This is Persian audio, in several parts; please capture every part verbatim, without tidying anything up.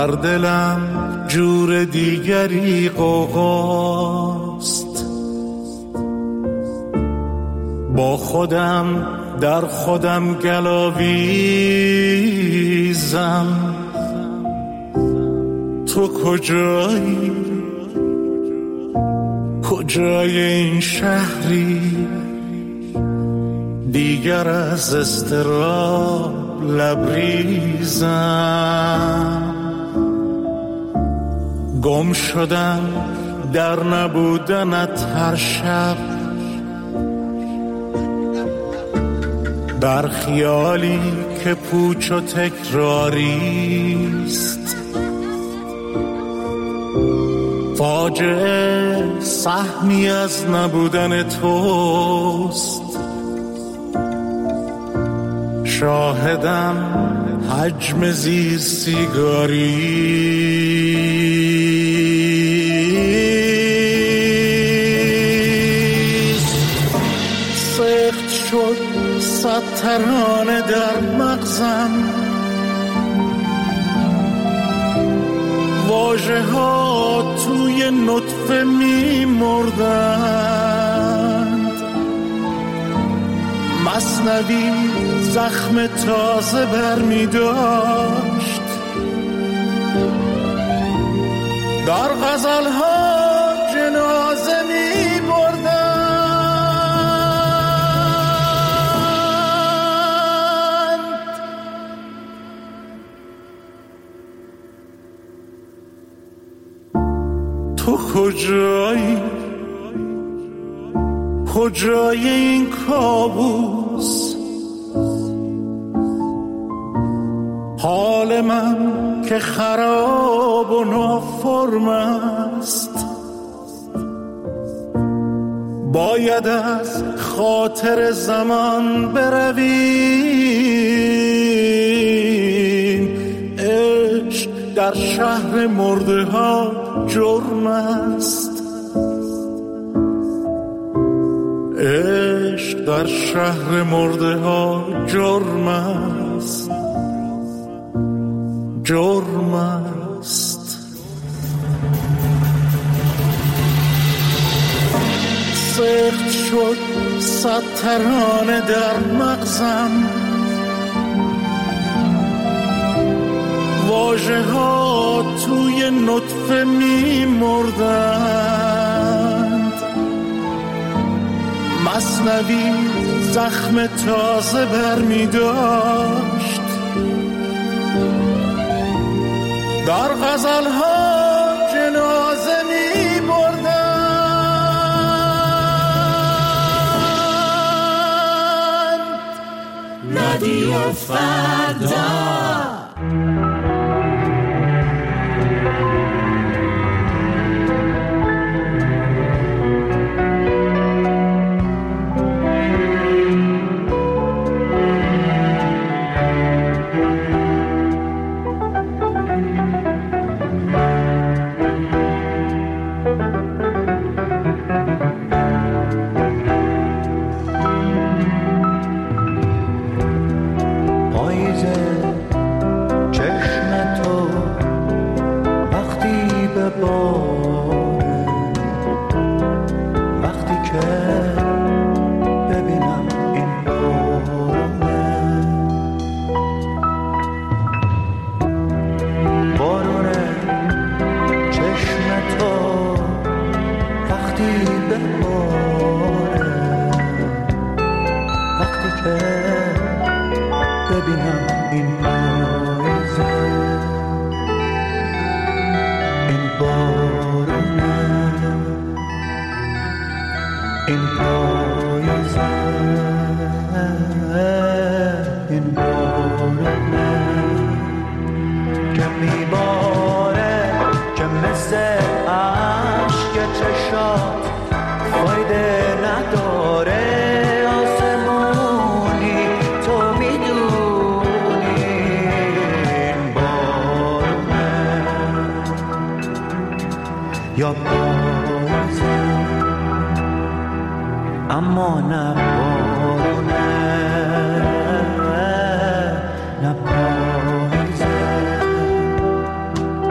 در دلم جور دیگری غوغاست، با خودم در خودم گلاویزم. تو کجایی؟ کجای این شهری؟ دیگر از اضطراب لبریزم. گم شدم در نبودنت هر شب، در خیالی که پوچ و تکراریست. فاجعه سهمی از نبودن توست، شاهدم حجم زیر سیگاریست. سخت شد صد ترانه در مغزم، واژه ها توی نطفه می مردند. مثنوی زخم تازه بر می داشت، در غزل ها جنازه می بردند. تو کجایی؟ کجای این کابوس؟ حال من که خراب و نافرم است، باید از خاطر زمان برویم. عشق در شهر مرده ها جرم است، عشق در شهر مرده ها جرم است، جرم است. سخت شد صد ترانه در مغزم، واژه ها توی نطفه می مردند. مثنوی زخم تازه بر می داشت، در غزل ها جنازه می بردند. رادیو فردا. یا پاییزه اما نه بارونه، نه پاییزه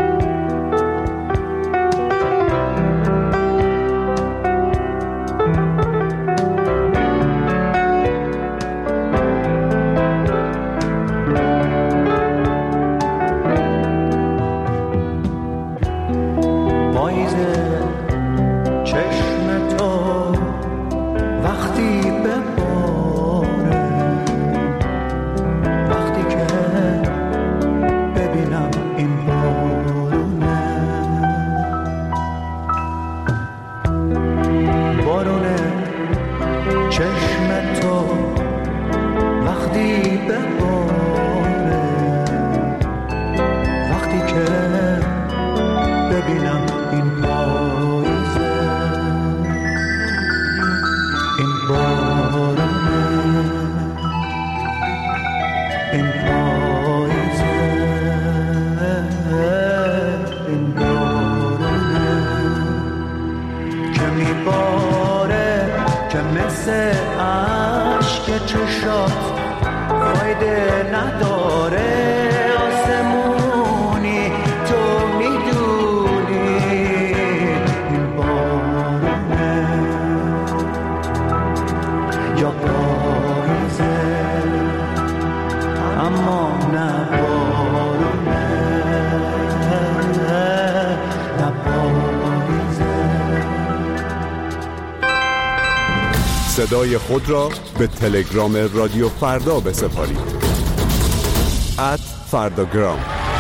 پاییزه چشم تو وقتی بباره، وقتی که ببینم این بارونه، بارونه چشم تو وقتی بباره، وقتی که ببینم این پاییزه، این بارونه، این پاییزه، این بارونه که میباره، که مثل عشق چشات فایده نداره، آسمونی تو میدونی، این بارونه یا پاییزه، اما نه بارونه، نه پاییزه. صدای خود را به تلگرام رادیو فردا بسپارید. ات فرداگرام.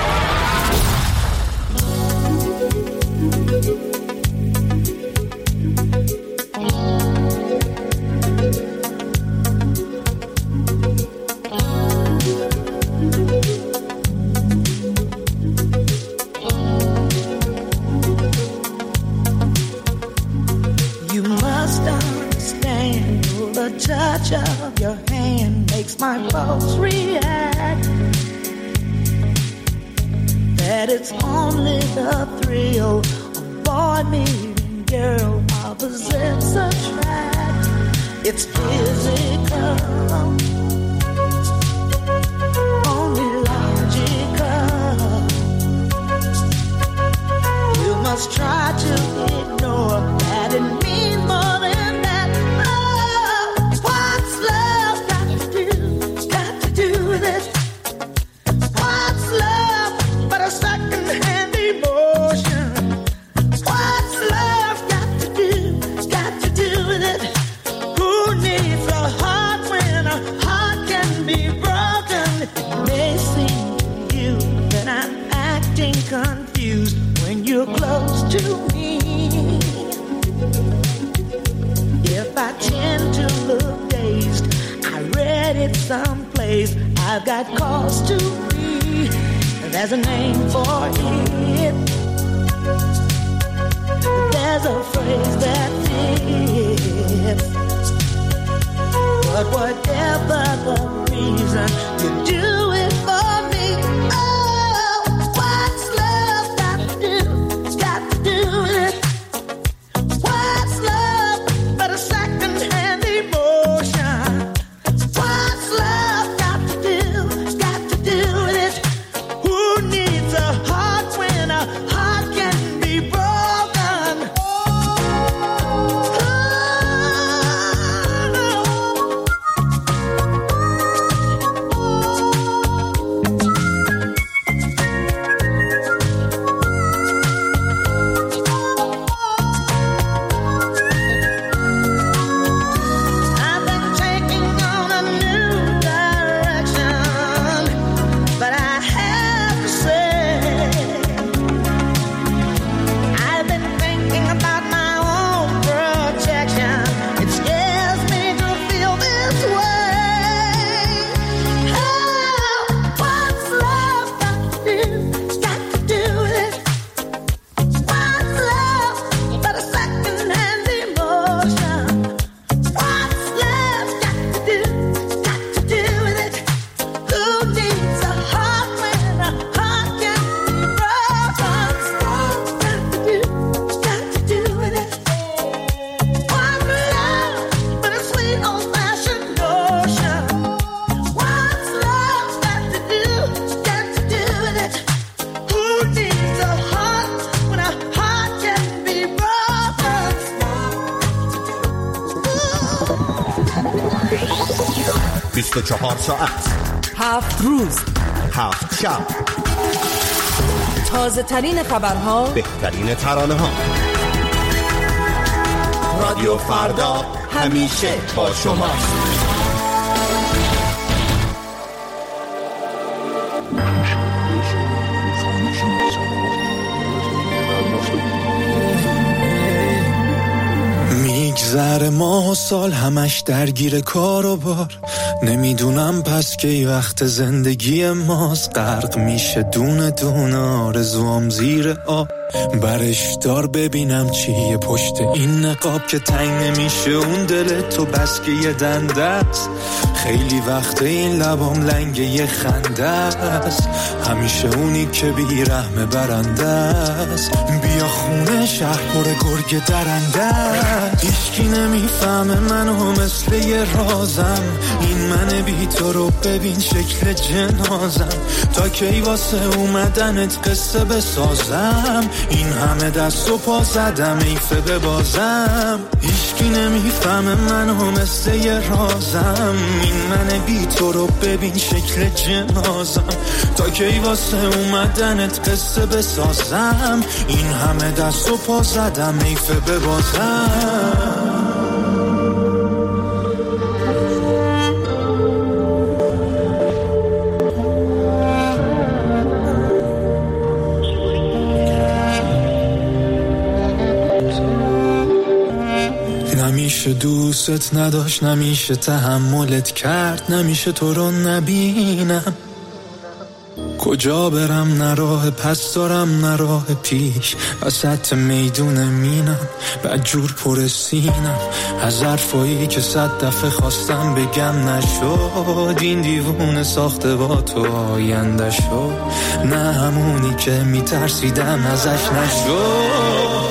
You must understand the touch of your hand makes my pulse react. That it's only the thrill of boy meeting girl opposites attract. It's physical, only logical. You must try to ignore that it means more than that. Oh, what's love got to do, got to do with it? What's love but a second-hand emotion? What's love got to do, got to do with it? Who needs a heart when a heart can be broken? It may seem to you that I'm acting confused when you're close to me. If I tend to look dazed, I read it someplace, I've got cause to be. There's a name for it. There's a phrase that fits. But whatever the reason, you do it for me. Oh, what's love got to do, got to do with it? What's love but a second-hand emotion? What's love got to do, got to do with it? Who needs a heart when a heart can be broken? Oh, no. I've been taking on a new direction, but I have to say, I've been thinking about my own protection. It scares me to feel this way. Oh, what's love got to do, got to do with it? What's love but a second-hand emotion? What's love got to do, got to do with it? Who needs a heart when a heart can be broken? What's got to do, got to do with it? What's love but a sweet old-fashioned notion? What's love got to do, got to do with it? Who needs a heart when a heart can be broken? بیست و چهار ساعت، هفت روز، هفت شب، تازه ترین خبرها، بهترین ترانه ها. رادیو فردا همیشه با شماست. میگذره ماه و سال همش درگیر کار و بار، نمیدونم پس که ای وقت زندگی ماست. غرق میشه دونه دونه آرزوام زیر آب، برش دار ببینم چیه پشت این نقاب که تنگ نمیشه اون دل تو بس که یه دنده است. خیلی وقت این لبام لنگ یه خنده است، همیشه اونی که بیرحم برنده است. بیا خونه شهر پر گرگ درنده است، هیچکی نمیفهمه منو مثل یه رازم. این من بی تو رو ببین شکل جنازم، تا کی واسه اومدنت قصه بسازم. این همه دست و پا زدم ایفه ببازم، هیچکی نمیفهمه منو مثل یه رازم. این من بی تو رو ببین شکل جنازم، تا کی واسه اومدنت قصه بسازم. این همه دست و پا زدم ایفه ببازم. نمیشه دوست نداشت، نمیشه تحملت کرد، نمیشه تو رو نبینم. کجا برم نه راه پس دارم نه راه پیش، وسط میدون مینم بدجور پر سینم. از حرفایی که صد دفعه خواستم بگم نشد، این دیوونه ساخته با تو آینده شد. نه همونی که میترسیدم ازش نشد.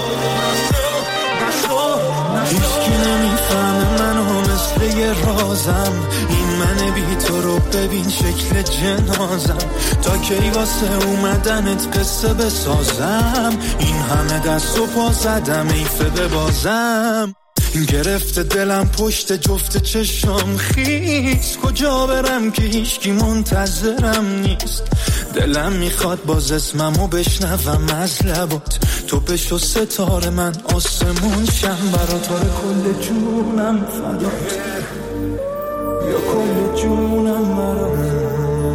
هیچکی نمیفهمه منو مثل یه رازم، این من بی تو رو ببین شکل جنازم. تا کی واسه اومدنت قصه بسازم، این همه دست و پا زدم ایفه ببازم. گرفته دلم پشت جفت چشم خیس، کجا برم که هیچکی منتظرم نیست. دلم میخواد باز اسممو بشنوم از لبات، تو بشو ستاره من آسمون شم برات. آره کل جونم فدات، یا کل جونم برات.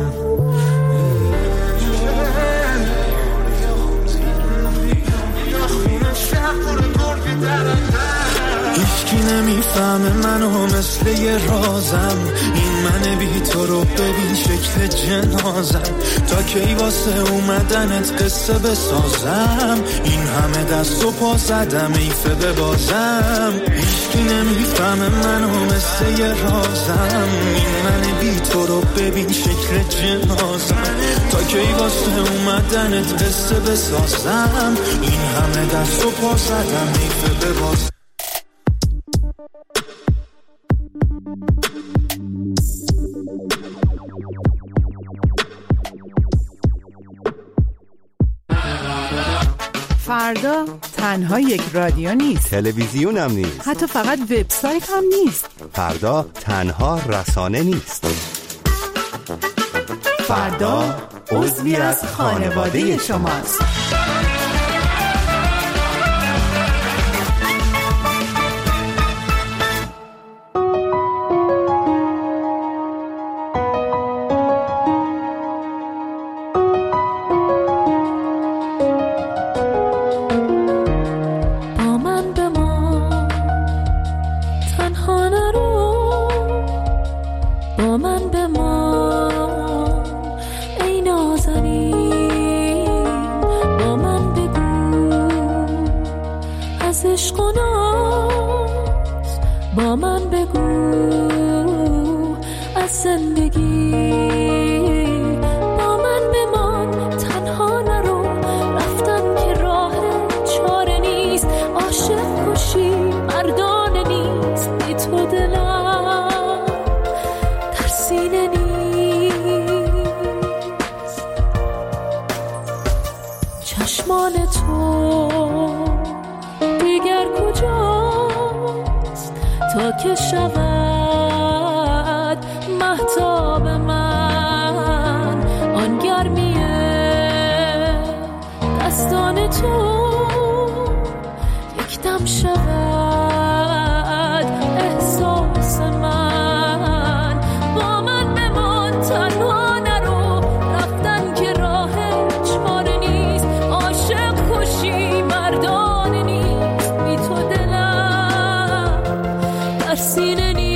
هیچکی نمیفهمه منو مثل یه رازم، این من بی تو رو ببین شکل جنازم. تا کی واسه اومدنت قصه بسازم، این همه دست و پا زدم ایفه ببازم. هیچکی نمیفهمه منو مثل یه رازم، این من بی تو رو ببین شکل جنازم. تا کی واسه اومدنت قصه بسازم، این همه دست و پا زدم ایفه ببازم. فردا تنها یک رادیو نیست، تلویزیون هم نیست، حتی فقط وبسایت هم نیست. فردا تنها رسانه نیست. فردا عضوی از خانواده شماست. یکدم شود احساس من. با من بمان تنها نرو، رفتن که راه چاره نیست. عاشق کشی مردانه نیست، بی تو دلم در سینه نیست.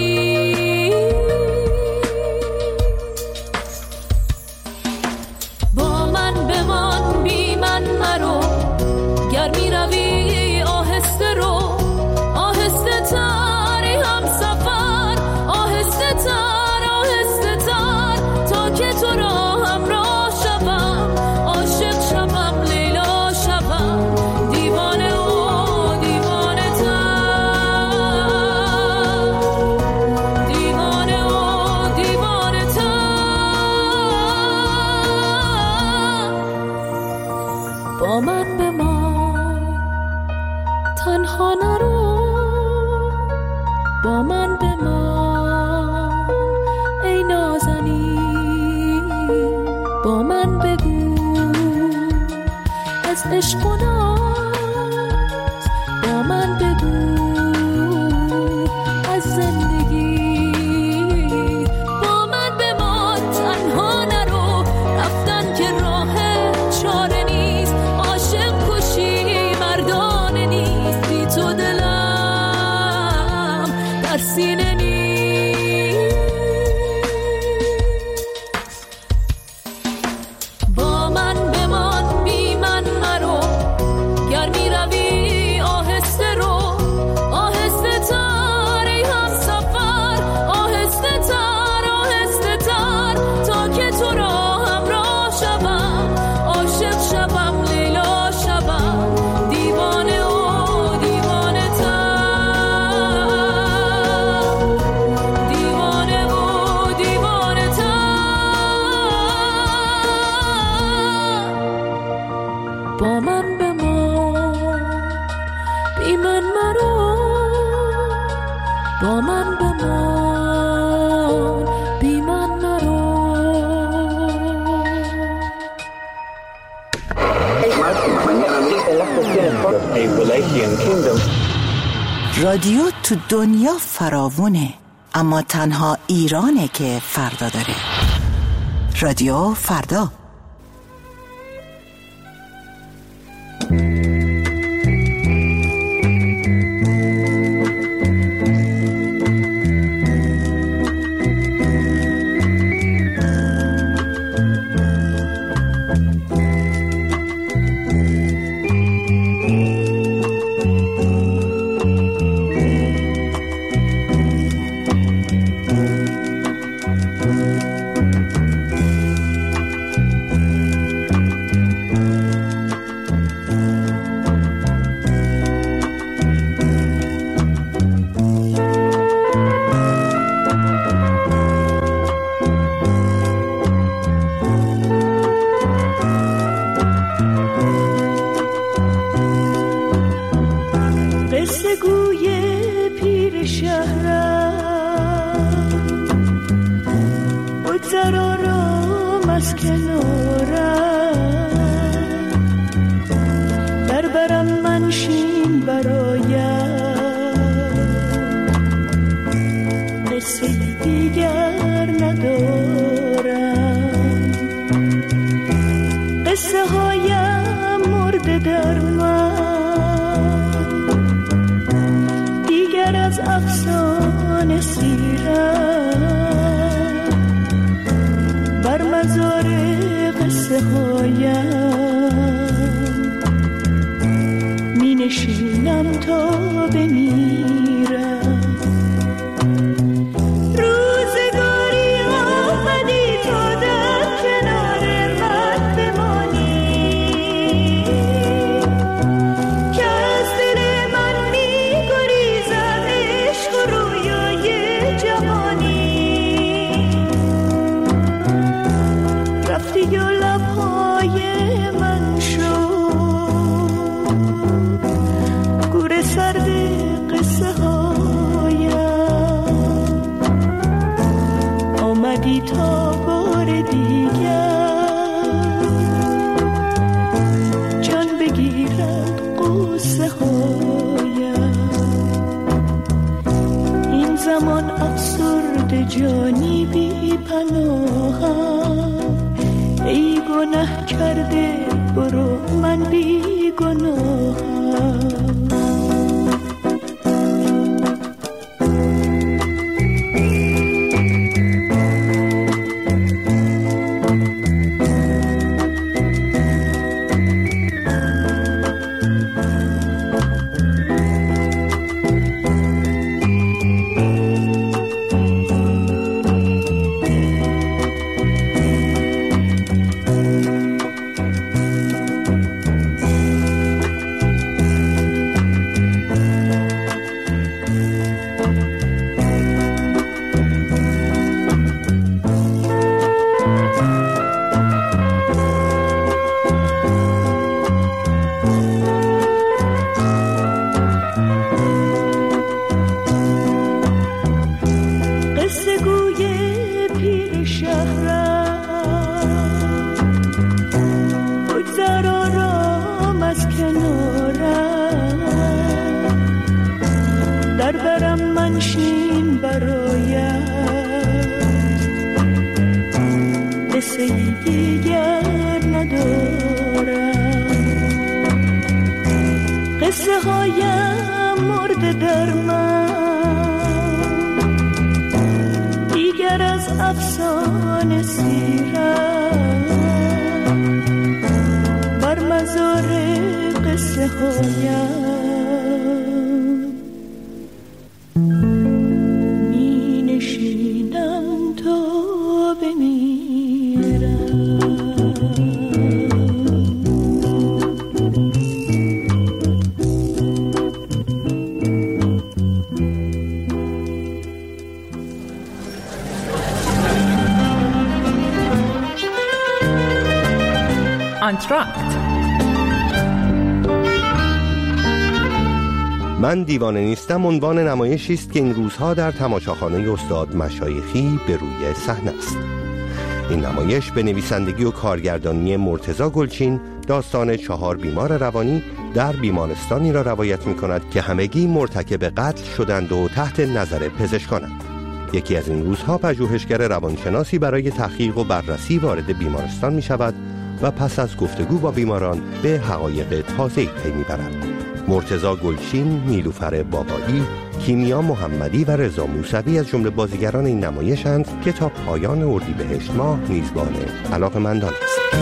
با من بمان بی من مرو، گر می روی آهسته رو، آهسته تری هم سفر، آهسته تر آهسته تر، تا که تو را همراه شوم. عاشق شوم لیلا شوم، دیوانه و دیوانه تر، دیوانه و دیوانه تر. با من بمان تنها نرو، با من بمان ای نازنین. با من بگو از عشق و ناز، با من بگو از زندگی. با من بمان تنها نرو، رفتن که راه چاره نیست. عاشق کشی مردانه نیست، بی تو دلم در سینه نیست. با من بمان بی من مرو، گر می روی آهسته رو، آهسته تر ای هم سفر، آهسته تر آهسته تر، تا که تو را همراه شوم. عاشق شوم لیلا شوم، دیوانه و دیوانه تر، دیوانه و دیوانه تر. با من بمان بی من مرو، با من بمان بی من مرو. رادیو تو دنیا فراوونه، اما تنها ایرانه که فردا داره. رادیو فردا. قصه گوی پیر شهرم، بگذر آرام از کنارم. در برم منشین برایم، قصه دیگر ندارم. قصه هایم مرده در من، دیگر از افسانه سیرم. بر مزار قصه هایم می نشینم تا بمیرم. روزگاری آمدی تا در کنار من بمانی، که از دل من می گریزد عشق و رویای جوانی. رفتی و لبهای من شد گور سرد قصه ها زمان افسرده جانی بی پناهم، ای گناه کرده برو من بی گناهم. آنتراکت. من دیوانه نیستم عنوان نمایشی است که این روزها در تماشاخانه استاد مشایخی به روی صحنه است. این نمایش به نویسندگی و کارگردانی مرتضی گلچین داستان چهار بیمار روانی در بیمارستانی را روایت می کند که همگی مرتکب قتل شدند و تحت نظر پزشکانند. یکی از این روزها پژوهشگر روانشناسی برای تحقیق و بررسی وارد بیمارستان می شود و پس از گفتگو با بیماران به حقایق تازه‌ای پی می‌برد. مرتضی گلچین، نیلوفر بابایی، کیمیا محمدی و رضا موسوی از جمله بازیگران این نمایش‌اند که تا پایان اردیبهشت ماه میزبان علاقه‌مندان است.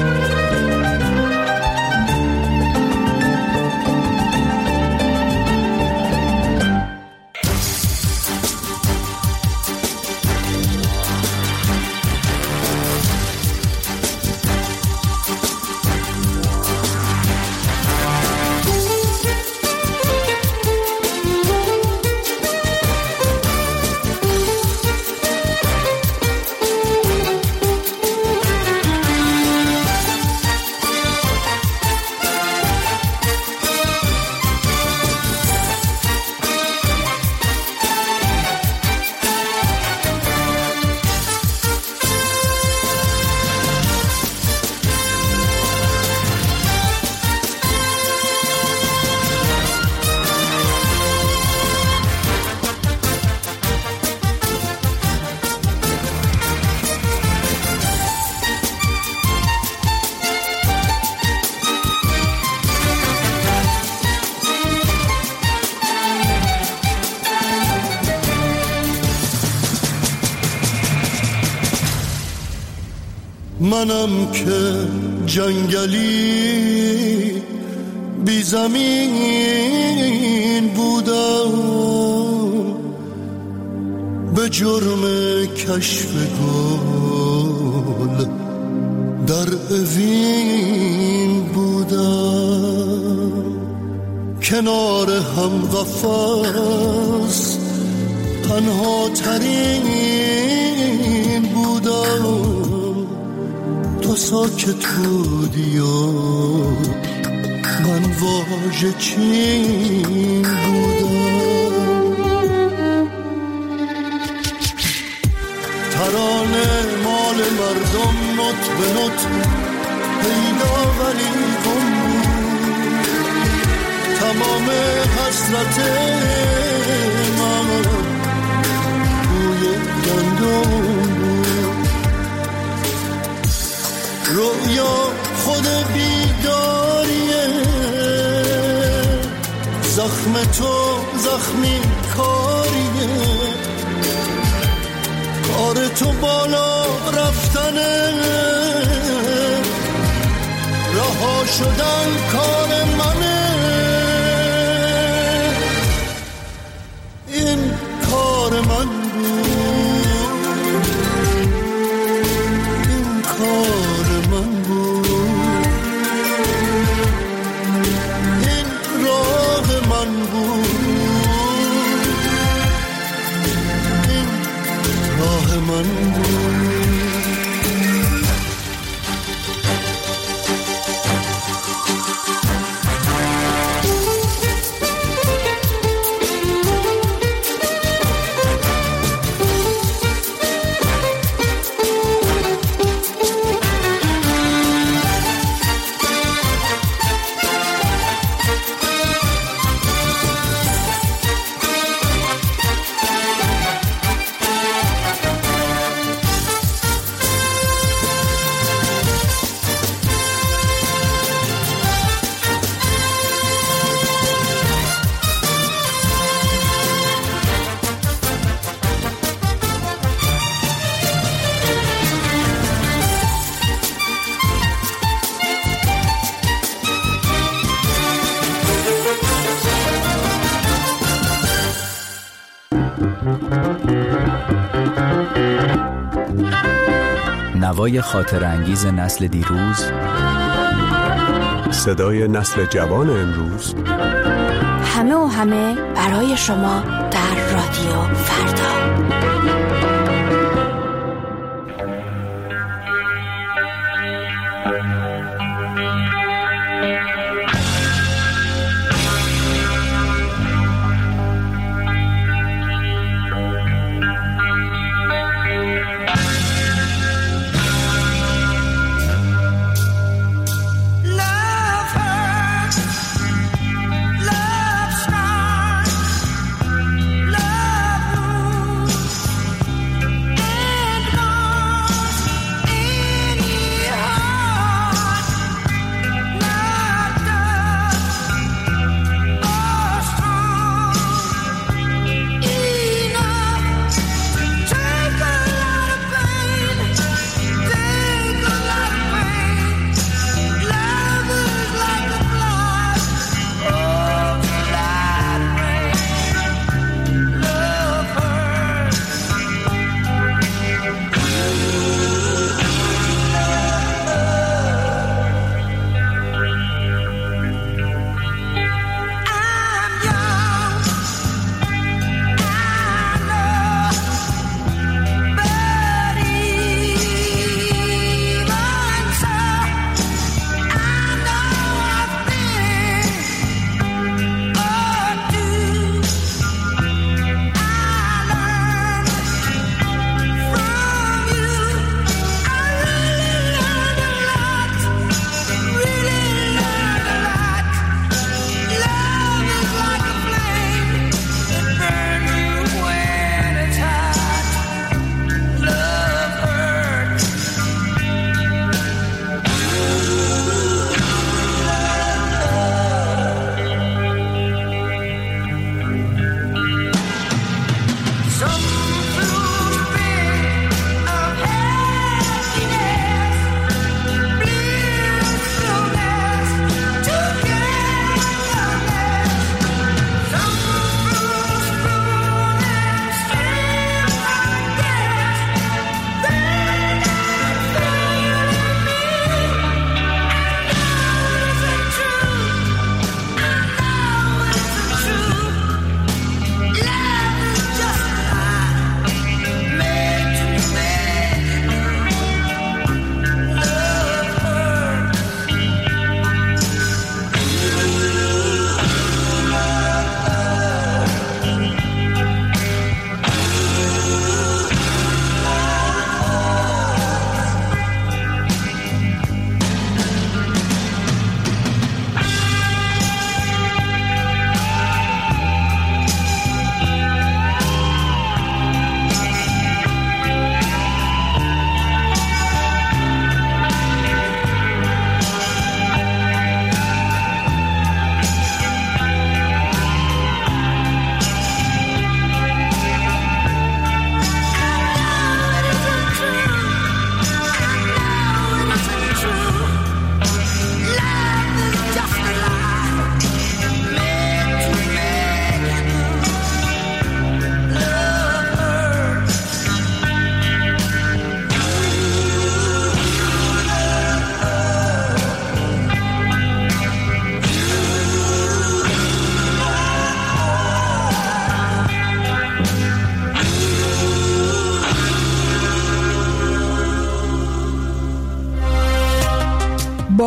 منم که جنگلی بی زمین بودم، به جرم کشف گل در اوین بودم، کنار هم قفس تنها ترین بودم، تو ساکت بودی و من واژه چین بودم. ترانه مال مردم نوت به نوت پیدا ولی گم بود، تمام حسرت من بیداریه، زخم تو زخمی کاریه، کار تو بالا رفتنه، رها شدن کار منه، این کار من بود، این کار من بود، این راه من بود، این راه من بود. نوای خاطر انگیز نسل دیروز، صدای نسل جوان امروز، همه و همه برای شما در رادیو فردا.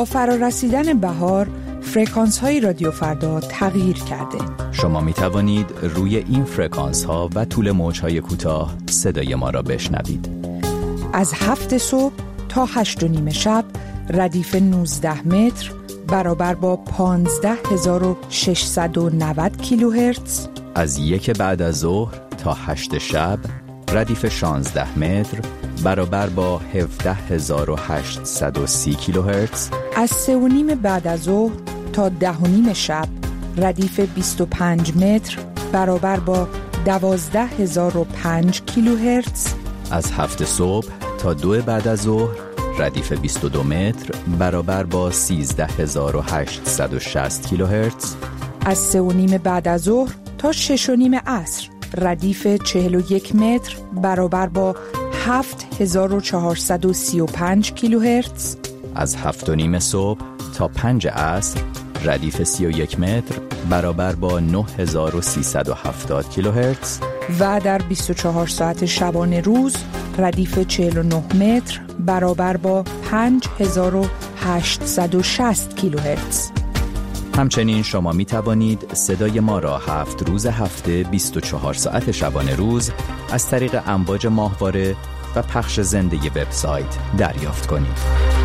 با فرارسیدن بهار فرکانس های رادیو فردا تغییر کرده. شما می توانید روی این فرکانس ها و طول موج های کوتاه صدای ما را بشنوید. از هفت صبح تا هشت و نیم شب ردیف نوزده متر برابر با پانزده هزار و ششصد و نود کیلوهرتز. از یک بعد از ظهر تا هشت شب ردیف شانزده متر برابر با هفده هزار و هشتصد و سی کیلوهرتز. از سه و نیم بعد از ظهر تا ده و نیم شب ردیف بیست و پنج متر برابر با دوازده هزار و پنج کیلوهرتز. از هفت صبح تا دو بعد از ظهر ردیف بیست و دو متر برابر با سیزده هزار و هشتصد و شصت کیلوهرتز. از سه و نیم بعد از ظهر تا شش و نیم عصر ردیف چهل و یک متر برابر با هفت هزار و چهارصد و سی و پنج کیلوهرتز. از هفت و نیم صبح تا پنج عصر ردیف سی و یک متر برابر با نه هزار و سیصد و هفتاد کیلوهرتز. و در بیست و چهار ساعت شبانه روز ردیف چهل و نه متر برابر با پنج هزار و هشتصد و شصت کیلوهرتز. همچنین شما می توانید صدای ما را هفت روز هفته بیست و چهار ساعت شبانه روز از طریق امواج ماهواره و پخش زنده وبسایت دریافت کنید.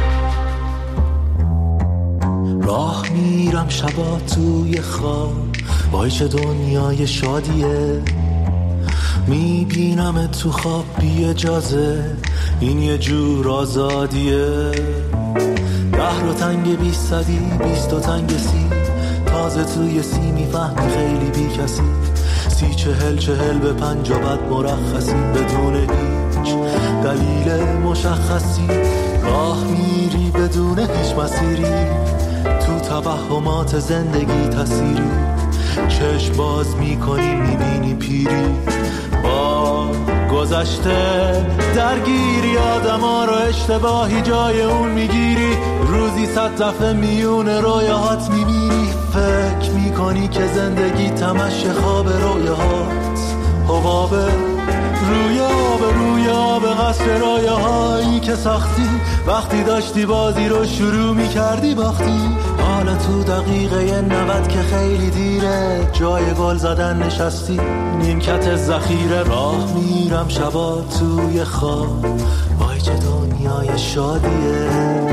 راه میرم شبا توی خواب، وای چه دنیای شادیه. میبینم تو خواب بی اجازه، این یه جور آزادیه. ده رو تنگ بیست صدی، بیست و تنگ سی، تازه توی سی میفهمی خیلی بی کسی. سی چهل چهل به پنج و بد مرخصی، بدون هیچ دلیل مشخصی. راه میری بدون هیچ مسیری، تو توهمات زندگی تسیری. چشم باز میکنی میبینی پیری، با گذشته درگیری. آدما رو اشتباهی جای اون میگیری، روزی صد دفعه میون رویاهات میمیری. فکر میکنی که زندگی تمش خواب رویاهات، حباب روی آب روی آب قصر رویاهایی که ساختی. وقتی داشتی بازی رو شروع میکردی باختی. حالا تو دقیقه نود که خیلی دیره، جای گل زدن نشستی نیمکت ذخیره. راه میرم شبا توی خواب، وای چه دنیای شادیه.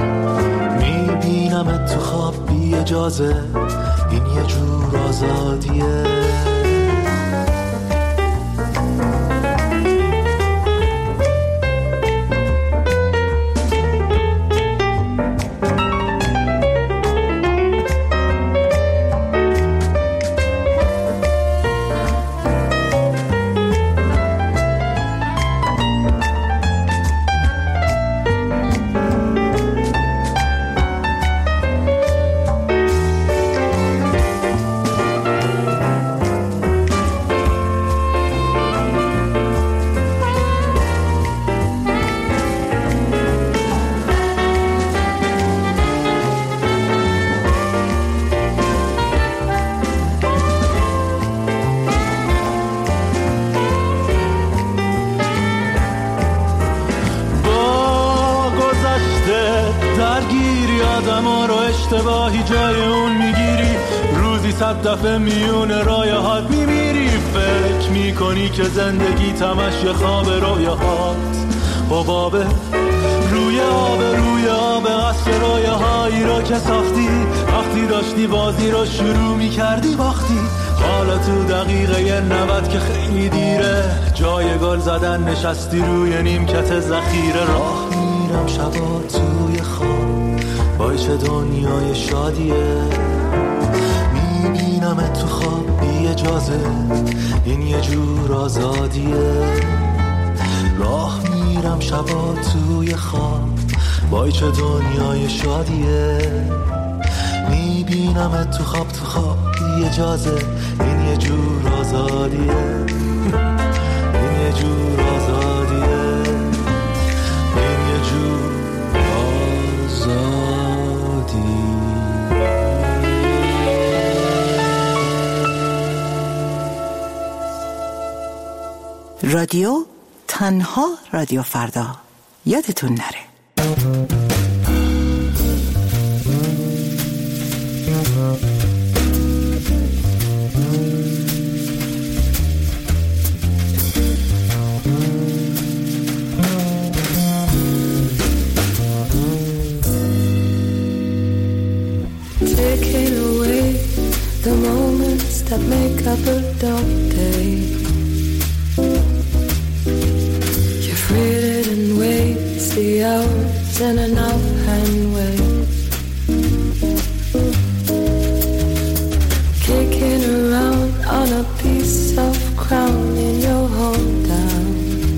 میبینم تو خواب بی اجازه، این یه جور آزادیه. اشتباهی جای اون میگیری، روزی صد دفعه میون رایهات میمیری. فکر میکنی که زندگی تمش خواب رویاهات، حباب روی آب روی آب قصر رویاهایی رو که ساختی. وقتی داشتی بازی رو شروع میکردی باختی. حالا تو دقیقه نود که خیلی دیره، جای گل زدن نشستی روی نیمکت ذخیره. راه میرم شبا توی خواب، وای چه دنیای شادیه. میبینم تو خواب بی اجازه، این یه جور آزادیه. راه میرم شبا توی خواب، وای چه دنیای شادیه. میبینم تو خواب تو خواب بی اجازه، این یه جور آزادیه. این یه جور آزادیه، این یه جور آزادیه. رادیو تنها رادیو فردا، یادتون نره. don't they? You've read it in waves, the hours in an offhand way. Kicking around on a piece of crown in your hometown.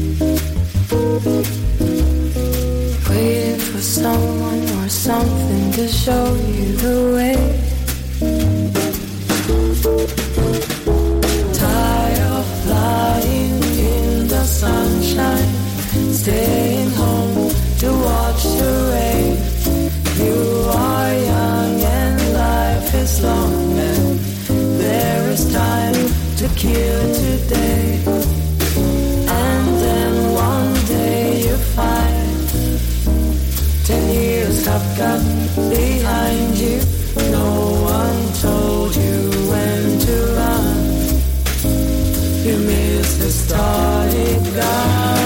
Waiting for someone or something to show you the way. Tired of lying in the sunshine, staying home to watch the rain. You are young and life is long, and there is time to kill today. And then one day you find ten years have got behind you. No one told you when to run. You missed the starting gun.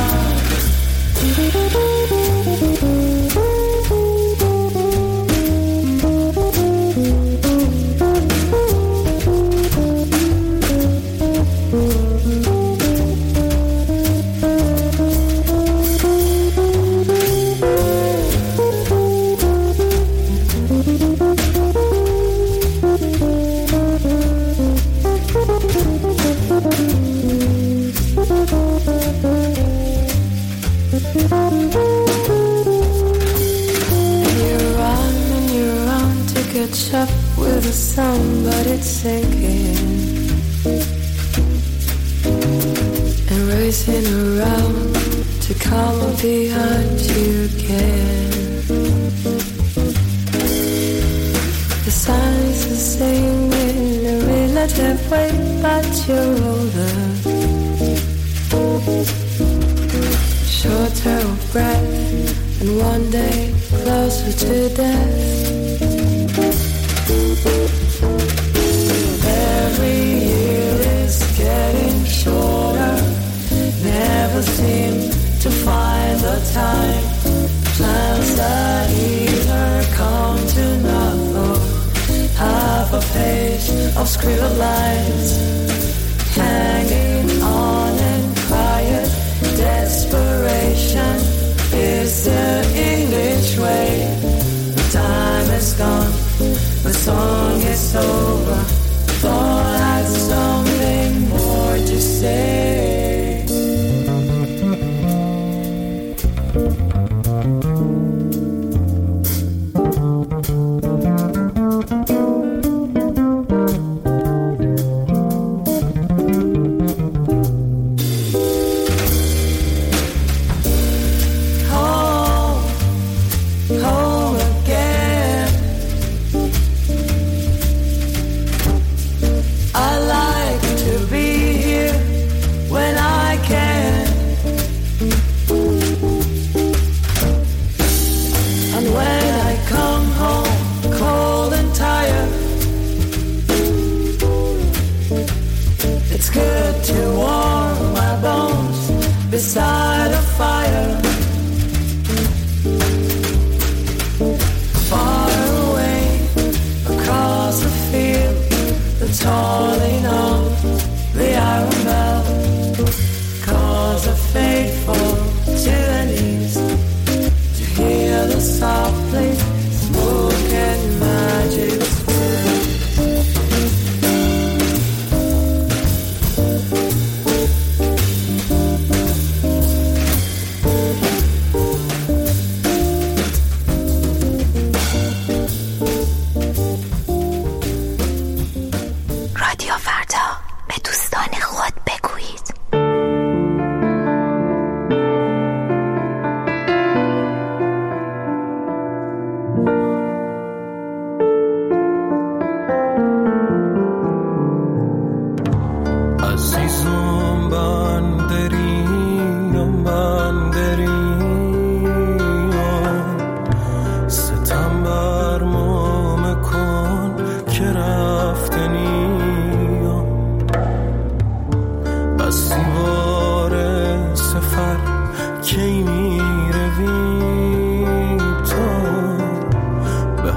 Up with the sun, but it's sinking and racing around to come up behind you again. The sun is the same in a relative way, but you're older, shorter of breath, and one day closer to death. Every year is getting shorter. Never seem to find the time. Plans that either come to naught or half a page of scribbled lines, hanging on in quiet desperation is the English way. The time is gone, the song is over. Thought I had something more to say. Beside a fire, far away across the field, the tolling of the iron bell calls the faithful to their knees to hear the softly spoken magic.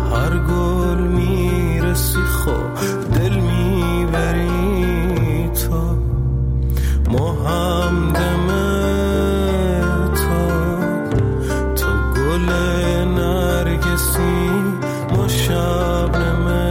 دل میبری تو همدم تو، تو گل نرگسی ما شبنمه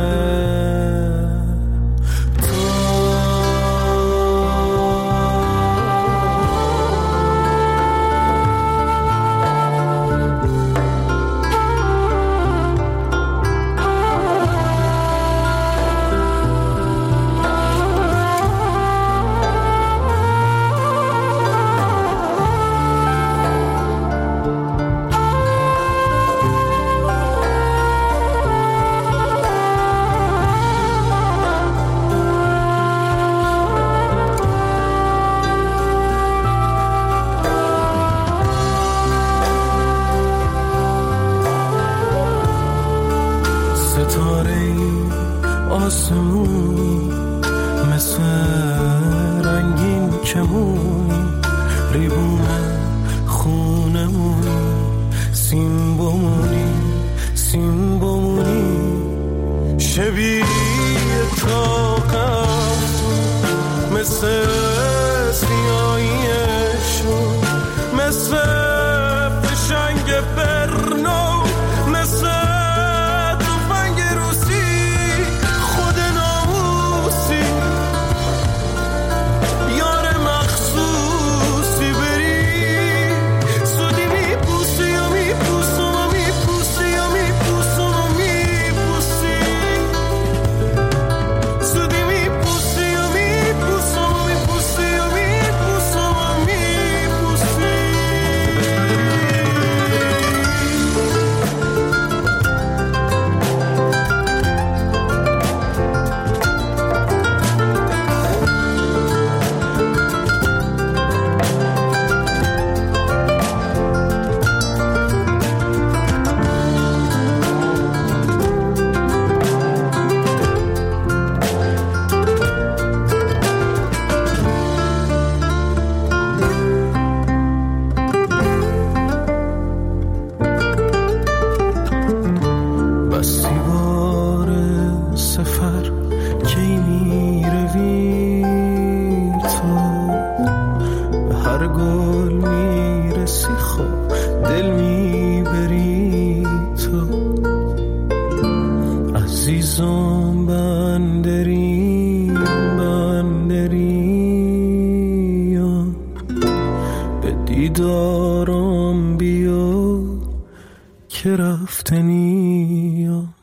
آسمونی مثل رنگین کمونی، ریبون خونمونی، سیم بمونی سیم بمونی، شبیه تاقم مثل سیاهیشون، مثل فشنگ برنو، مثل دل میبری تو عزیزم، بندری بندری به دیدارم بیا که رفتنی.